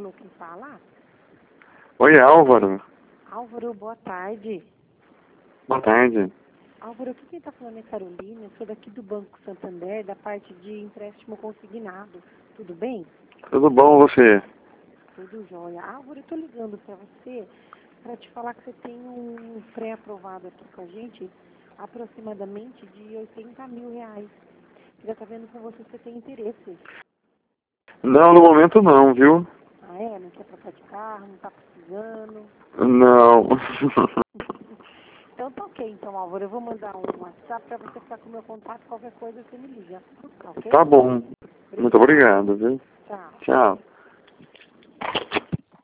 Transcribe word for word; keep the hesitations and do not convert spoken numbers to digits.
Alô, quem fala? Oi, Álvaro. Álvaro, boa tarde. Boa tarde. Álvaro, aqui quem está falando é Carolina, eu sou daqui do Banco Santander, da parte de empréstimo consignado. Tudo bem? Tudo bom, você? Tudo jóia. Álvaro, eu estou ligando para você para te falar que você tem um pré-aprovado aqui com a gente, aproximadamente de oitenta mil reais. Queria estar vendo com você se você tem interesse. Não, no momento não, viu? Ah, é? Não quer trocar de carro, não está precisando? Não. Então tá ok, então, Álvaro, eu vou mandar um WhatsApp para você ficar com o meu contato, qualquer coisa você me liga. Tá ok? Tá bom. Muito obrigado, viu? Tchau. Tchau.